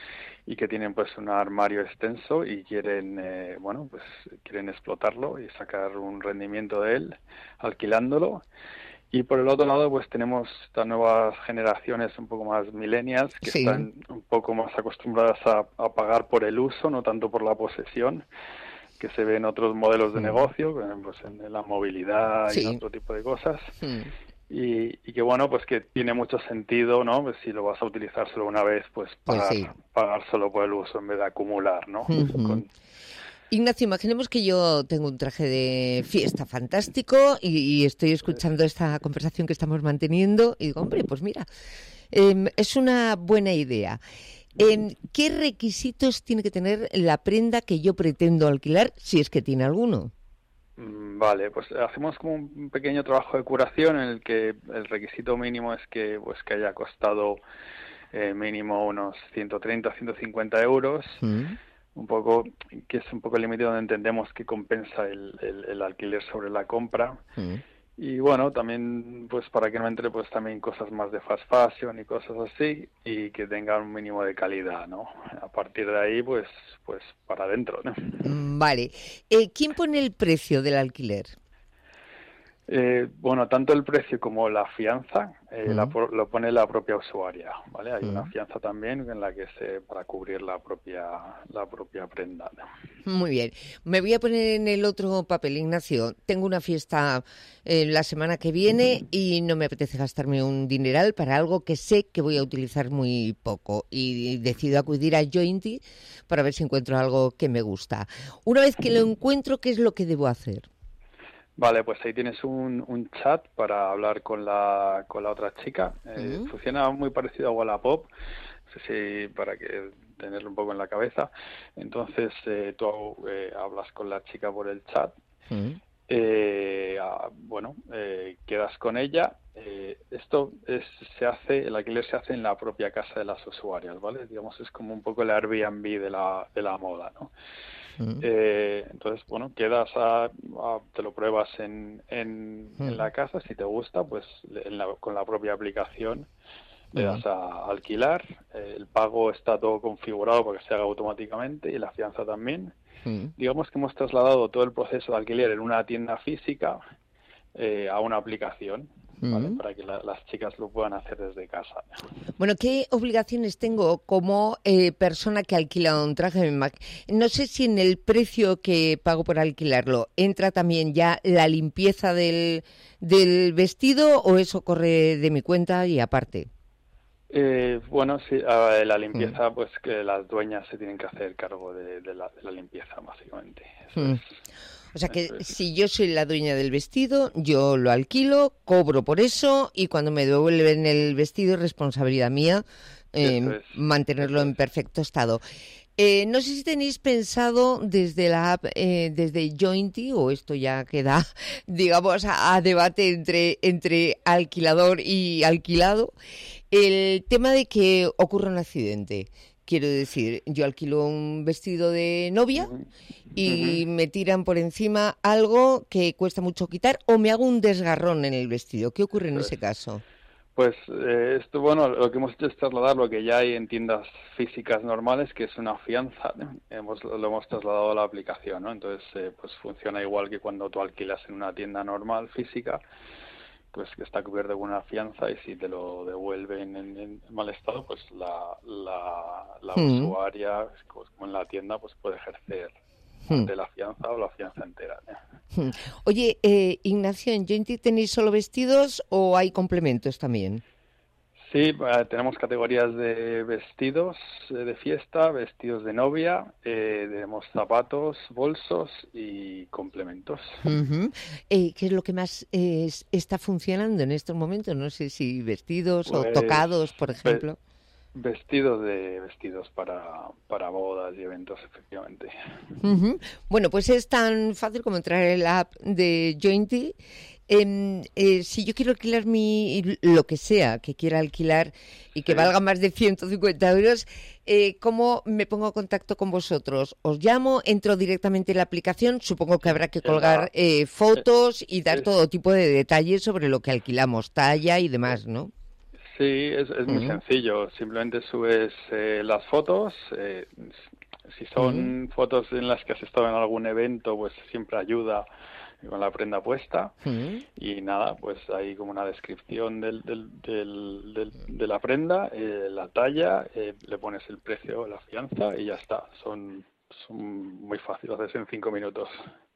y que tienen pues un armario extenso y quieren, eh, bueno, pues quieren explotarlo y sacar un rendimiento de él alquilándolo. Y por el otro lado, pues tenemos estas nuevas generaciones un poco más millennials que Sí. están un poco más acostumbradas a, a pagar por el uso, no tanto por la posesión, que se ve en otros modelos de Mm. negocio, pues en la movilidad y Sí. en otro tipo de cosas. Mm. Y, y que bueno, pues que tiene mucho sentido, ¿no? Pues si lo vas a utilizar solo una vez, pues Pues pagar, sí. pagar solo por el uso en vez de acumular, ¿no? Ujú. Con- Ignacio, imaginemos que yo tengo un traje de fiesta fantástico y, y estoy escuchando esta conversación que estamos manteniendo y digo, hombre, pues mira, em, es una buena idea. Em, ¿Qué requisitos tiene que tener la prenda que yo pretendo alquilar, si es que tiene alguno? Mm, Vale, pues hacemos como un pequeño trabajo de curación en el que el requisito mínimo es que pues que haya costado eh, mínimo unos ciento treinta, ciento cincuenta euros, un poco que es un poco el límite donde entendemos que compensa el, el, el alquiler sobre la compra. Y bueno, también pues para que no entre pues también cosas más de fast fashion y cosas así y que tengan un mínimo de calidad, ¿no? A partir de ahí pues pues para adentro, ¿no? Mm, Vale. Eh, ¿Quién pone el precio del alquiler? Eh, bueno, tanto el precio como la fianza eh, la Mm. po- lo pone la propia usuaria, ¿vale? Hay una Mm. fianza también en la que se para cubrir la propia la propia prenda, ¿no? Muy bien. Me voy a poner en el otro papel, Ignacio. Tengo una fiesta eh, la semana que viene y no me apetece gastarme un dineral para algo que sé que voy a utilizar muy poco y decido acudir a Jointy para ver si encuentro algo que me gusta. Una vez que lo encuentro, ¿qué es lo que debo hacer? Vale, pues ahí tienes un, un chat para hablar con la, con la otra chica. Eh, Ujú. Funciona muy parecido a Wallapop, no sé si para que tenerlo un poco en la cabeza. Entonces eh, tú eh, hablas con la chica por el chat. Eh, ah, bueno, eh, quedas con ella. Eh, esto es, se hace, el alquiler se hace en la propia casa de las usuarias, ¿vale? Digamos, es como un poco el Airbnb de la, de la moda, ¿no? Eh, entonces, bueno, quedas a, a- te lo pruebas en, en, en Mm. la casa, si te gusta, pues en la- con la propia aplicación le Mm. das a alquilar, eh, el pago está todo configurado para que se haga automáticamente y la fianza también. Mm. Digamos que hemos trasladado todo el proceso de alquiler en una tienda física eh, a una aplicación, ¿vale? Mm. Para que la- las chicas lo puedan hacer desde casa. Bueno, ¿qué obligaciones tengo como eh, persona que alquila un traje? Me imag- No sé si en el precio que pago por alquilarlo entra también ya la limpieza del, del vestido o eso corre de mi cuenta y aparte. Eh, bueno, sí, a ver, la limpieza, pues que las dueñas se tienen que hacer cargo de, de la, de la limpieza, básicamente. Eso Mm. es. O sea que Eso es. si yo soy la dueña del vestido, yo lo alquilo, cobro por eso y cuando me devuelven el vestido es responsabilidad mía eh, Eso es, mantenerlo en perfecto estado. Eh, no sé si tenéis pensado desde la app, eh, desde Jointy, o esto ya queda, digamos, a, a debate entre, entre alquilador y alquilado, el tema de que ocurra un accidente. Quiero decir, yo alquilo un vestido de novia y me tiran por encima algo que cuesta mucho quitar o me hago un desgarrón en el vestido. ¿Qué ocurre en Eso ese caso? Pues eh, esto, bueno, lo que hemos hecho es trasladar lo que ya hay en tiendas físicas normales, que es una fianza, ¿no? Hemos, lo hemos trasladado a la aplicación, ¿no? Entonces, eh, pues funciona igual que cuando tú alquilas en una tienda normal física, pues que está cubierto con una fianza y si te lo devuelven en, en mal estado, pues la, la, la Mm. usuaria, pues, como en la tienda, pues puede ejercer hmm. de la fianza o la fianza entera. Hmm. Oye, eh, Ignacio, ¿en Jointy tenéis solo vestidos o hay complementos también? Sí, tenemos categorías de vestidos de fiesta, vestidos de novia, eh, tenemos zapatos, bolsos y complementos. Uh-huh. Eh, ¿Qué es lo que más eh, está funcionando en estos momentos? No sé si vestidos pues, o tocados, por ejemplo. Ve- vestidos de vestidos para, para bodas y eventos, efectivamente. Uh-huh. Bueno, pues es tan fácil como entrar en la app de Jointy. Eh, eh, si yo quiero alquilar mi lo que sea que quiera alquilar y que sí. valga más de ciento cincuenta euros, eh, ¿cómo me pongo en contacto con vosotros? ¿Os llamo? ¿Entro directamente en la aplicación? Supongo que habrá que colgar eh, fotos y dar todo tipo de detalles sobre lo que alquilamos, talla y demás, ¿no? Sí, es, es muy uh-huh. sencillo. Simplemente subes eh, las fotos. Eh, si son uh-huh. fotos en las que has estado en algún evento, pues siempre ayuda con la prenda puesta. Uh-huh. Y nada, pues hay como una descripción del, del, del, del, de la prenda, eh, la talla, eh, le pones el precio, la fianza y ya está. Son, son muy fáciles, haces en cinco minutos.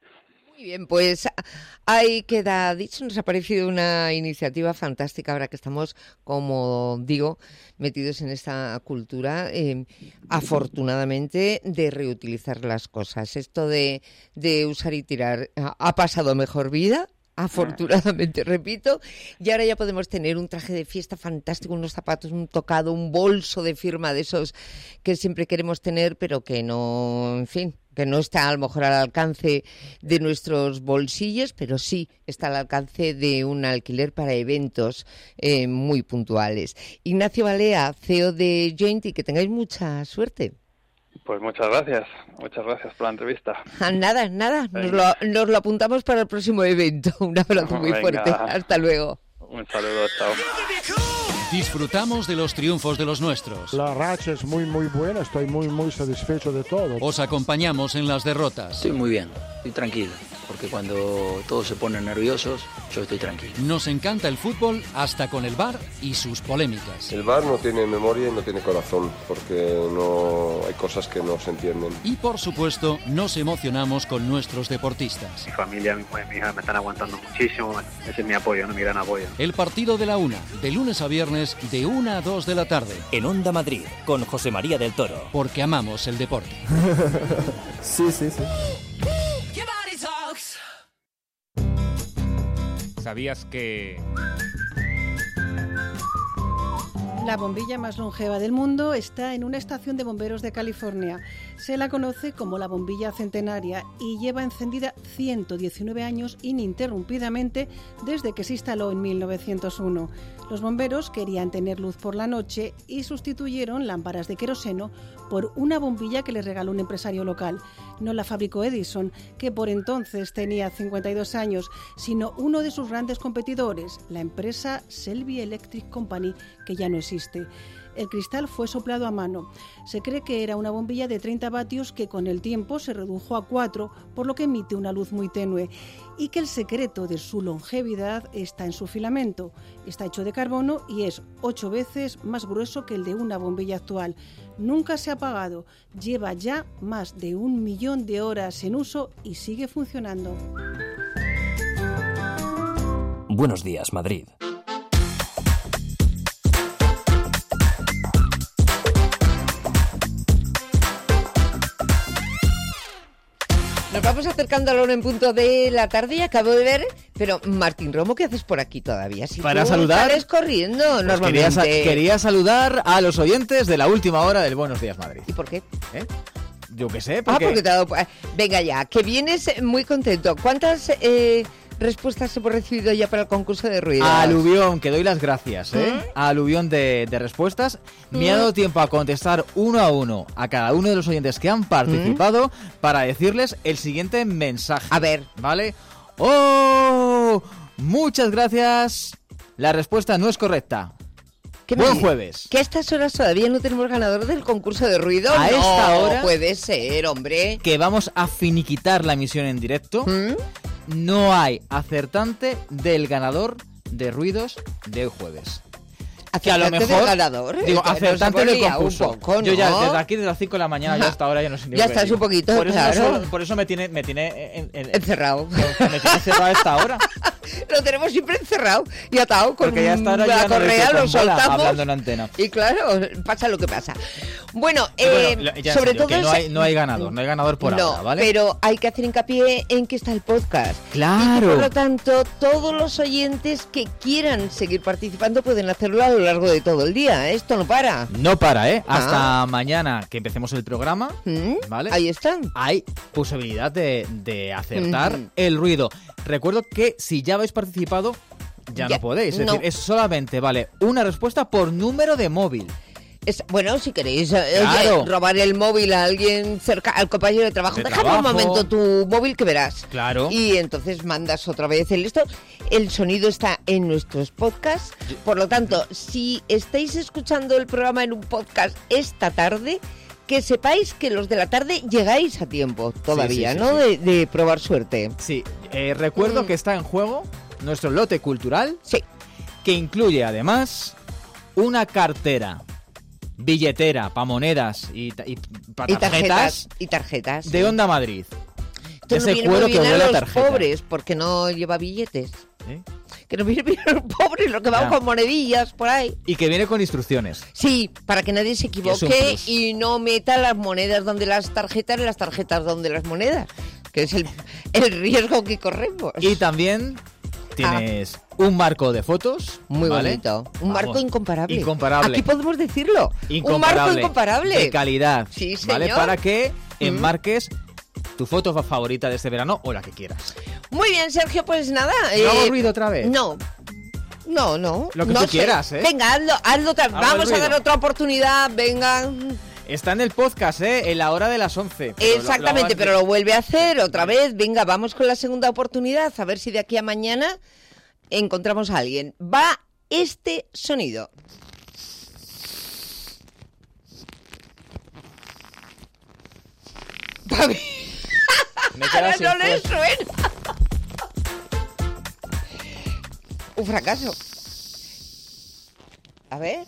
Muy bien, pues ahí queda dicho. Nos ha parecido una iniciativa fantástica ahora que estamos, como digo, metidos en esta cultura, eh, afortunadamente, de reutilizar las cosas. Esto de, de usar y tirar ha pasado mejor vida, afortunadamente, repito, y ahora ya podemos tener un traje de fiesta fantástico, unos zapatos, un tocado, un bolso de firma de esos que siempre queremos tener, pero que no, en fin, que no está a lo mejor al alcance de nuestros bolsillos, pero sí está al alcance de un alquiler para eventos eh, muy puntuales. Ignacio Balea, C E O de Jointy, que tengáis mucha suerte. Pues muchas gracias, muchas gracias por la entrevista. Ah, nada, nada, nos lo, nos lo apuntamos para el próximo evento. Un abrazo muy Venga. fuerte, hasta luego. Un saludo, chao. Disfrutamos de los triunfos de los nuestros. La racha es muy, muy buena, estoy muy, muy satisfecho de todo. Os acompañamos en las derrotas. Estoy muy bien, estoy tranquilo, porque cuando todos se ponen nerviosos, yo estoy tranquilo. Nos encanta el fútbol hasta con el V A R y sus polémicas. El V A R no tiene memoria y no tiene corazón, porque no hay cosas que no se entienden. Y por supuesto, nos emocionamos con nuestros deportistas. Mi familia, mi, mi hija me están aguantando muchísimo, ese es mi apoyo, no mi gran apoyo. El partido de la una, de lunes a viernes, de una a dos de la tarde. En Onda Madrid, con José María del Toro. Porque amamos el deporte. Sí, sí, sí. ¿Sabías que...? La bombilla más longeva del mundo está en una estación de bomberos de California. Se la conoce como la bombilla centenaria y lleva encendida ciento diecinueve años ininterrumpidamente desde que se instaló en mil novecientos uno. Los bomberos querían tener luz por la noche y sustituyeron lámparas de queroseno por una bombilla que les regaló un empresario local. No la fabricó Edison, que por entonces tenía cincuenta y dos años, sino uno de sus grandes competidores, la empresa Selby Electric Company, que ya no existe. El cristal fue soplado a mano. Se cree que era una bombilla de treinta vatios que con el tiempo se redujo a cuatro, por lo que emite una luz muy tenue, y que el secreto de su longevidad está en su filamento. Está hecho de carbono y es ocho veces más grueso que el de una bombilla actual. Nunca se ha apagado, lleva ya más de un millón de horas en uso y sigue funcionando. Buenos días, Madrid. Nos vamos acercando a la hora en punto de la tarde y acabo de ver, pero Martín Romo, ¿qué haces por aquí todavía? Si Para tú saludar. Sales corriendo, pues normalmente. Quería, sa- quería saludar a los oyentes de la última hora del Buenos Días Madrid. ¿Y por qué? ¿Eh? Yo qué sé, porque... Ah, porque te ha dado... Venga ya, que vienes muy contento. ¿Cuántas eh, respuestas hemos recibido ya para el concurso de ruidos? Aluvión, que doy las gracias, ¿eh? ¿Mm? Aluvión de, de respuestas. Me ¿Mm? ha dado tiempo a contestar uno a uno a cada uno de los oyentes que han participado ¿Mm? para decirles el siguiente mensaje. A ver. ¿Vale? ¡Oh! Muchas gracias. La respuesta no es correcta. Buen jueves. Que a estas horas todavía no tenemos ganador del concurso de ruido. A no, esta hora puede ser, hombre. Que vamos a finiquitar la emisión en directo. ¿Mm? No hay acertante del ganador de ruidos de hoy jueves. que a lo Acertante mejor... del ganador. Digo, No acertante se del ponía concurso. un poco, Yo ya, ¿no? desde aquí, desde las cinco de la mañana, ya hasta ahora ya no sé ni Ya lo que estás digo. un poquito, por eso, claro. no sé, por eso me tiene, me tiene en, en, encerrado. Me tiene encerrado a esta hora. Lo tenemos siempre encerrado y atado con Porque ya hasta ahora la ya no correa, le lo estoy con bola soltamos. hablando en antena. Y claro, pasa lo que pasa. Bueno, eh, Bueno, ya en sobre serio, todo... que no es- hay, no hay ganador, no hay ganador por no, ahora, ¿vale? pero hay que hacer hincapié en que está el podcast. Claro. Y que, por lo tanto, todos los oyentes que quieran seguir participando pueden hacerlo a lo largo de todo el día. Esto no para. No para, ¿eh? Hasta Ah. mañana que empecemos el programa, ¿Mm? ¿vale? Ahí están. Hay posibilidad de, de acertar Ujú. el ruido. Recuerdo que si ya habéis participado, ya, Ya, no podéis. Es no. decir, es solamente, vale, una respuesta por número de móvil. Es, bueno, si queréis eh, Claro. oye, robar el móvil a alguien cerca, al compañero de trabajo, De déjame trabajo. un momento tu móvil que verás. Claro. Y entonces mandas otra vez el esto. El sonido está en nuestros podcasts. Por lo tanto, si estáis escuchando el programa en un podcast esta tarde, que sepáis que los de la tarde llegáis a tiempo todavía, Sí, sí, sí, ¿no? sí. De, de probar suerte. Sí, eh, recuerdo Mm. que está en juego nuestro lote cultural. Sí. Que incluye además una cartera, billetera, pa' monedas y, ta- y pa' Y tarjetas, tarjetas. Y tarjetas. de Onda Madrid. Esto no Ese viene cuero muy que bien a huele a los tarjeta. pobres porque no lleva billetes. ¿Eh? Que no viene bien a los pobres, los que van Ya. con monedillas por ahí. Y que viene con instrucciones. Sí, para que nadie se es un equivoque plus. y no meta las monedas donde las tarjetas y las tarjetas donde las monedas, que es el, el riesgo que corremos. Y también tienes un marco de fotos. Muy ¿vale? bonito. Un Vamos, marco incomparable. Incomparable. Aquí podemos decirlo. Incomparable. Un marco incomparable. De calidad. Sí, ¿Vale? señor. Para que Mm. enmarques tu foto fa- favorita de este verano o la que quieras. Muy bien, Sergio, pues nada. ¿No hago eh, ruido otra vez? No. No, no. Lo que no tú sé. quieras, ¿eh? Venga, hazlo, hazlo otra- Hago el Vamos a ruido. dar otra oportunidad. Venga. Está en el podcast, ¿eh? En la hora de las once. Pero lo- lo Exactamente, hagas- pero lo vuelve a hacer otra vez. Venga, vamos con la segunda oportunidad. A ver si de aquí a mañana encontramos a alguien. Va este sonido. Papi. Me he quedado Ahora sin no le fuerza. suena. Un fracaso. A ver.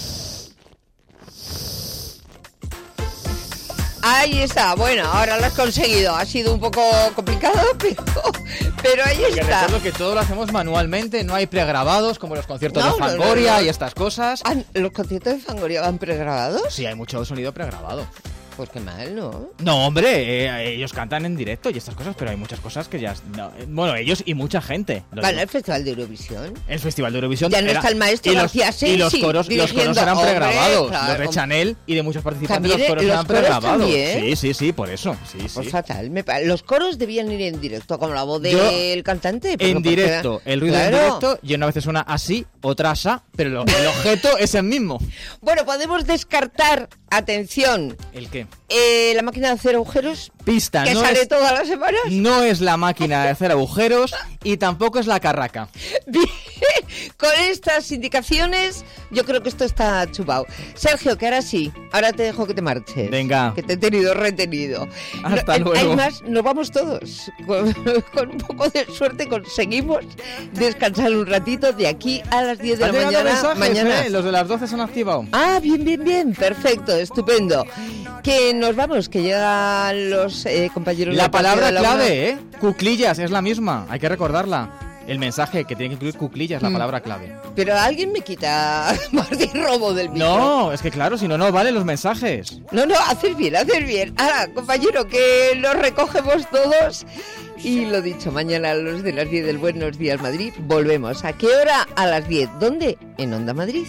Ahí está. Bueno, ahora lo has conseguido. Ha sido un poco complicado, pero, pero ahí Que está. recuerdo que todo lo hacemos manualmente, no hay pregrabados como los conciertos No, de no, no, Fangoria no. y estas cosas. Ah, ¿los conciertos de Fangoria van pregrabados? Sí, hay mucho sonido pregrabado. Pues qué mal, ¿no? No, hombre, eh, ellos cantan en directo y estas cosas, pero hay muchas cosas que ya... no, eh, bueno, ellos y mucha gente. Lo Vale, digo. el Festival de Eurovisión. El Festival de Eurovisión Ya no era- está el maestro y los, García y los Sensi coros, los coros dirigiendo. eran Hombre, pregrabados. claro. Los de Chanel y de muchos participantes También, los coros ¿los eran coros pregrabados. también? Sí, sí, sí, por eso. Sí, sí. Pues fatal. me pa- Los coros debían ir en directo, como la voz Yo, del cantante. pero En porque- directo, el ruido Claro. en directo, y una vez suena así, otra asá, pero lo- el objeto es el mismo. Bueno, podemos descartar, atención, ¿El qué? eh, la máquina de hacer agujeros, Pista, que no sale es, todas las semanas. no es la máquina de hacer agujeros y tampoco es la carraca. Bien, con estas indicaciones, yo creo que esto está chupado. Sergio, que ahora sí, ahora te dejo que te marches. Venga. Que te he tenido retenido. Hasta No, luego. Hay más, nos vamos todos. Con, con un poco de suerte conseguimos descansar un ratito de aquí a las diez de ¿Han la llegado mañana. mensajes, mañana. eh? Los de las doce se han activado. Ah, bien, bien, bien, perfecto, estupendo. Que nos vamos, que llegan los eh, compañeros La del partido palabra de la una. clave, ¿eh? Cuclillas, es la misma, hay que recordarla. El mensaje que tiene que incluir cuclillas, la Mm. palabra clave. Pero alguien me quita Martín Robo del micro. No, es que claro, si no, no valen los mensajes. No, no, haces bien, haces bien. Ahora, compañero, que los recogemos todos. Y lo dicho, mañana a los de las diez del Buenos Días Madrid volvemos. ¿A qué hora? A las diez. ¿Dónde? En Onda Madrid.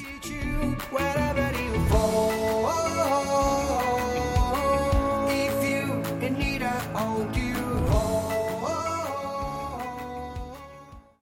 If you in need, I'll do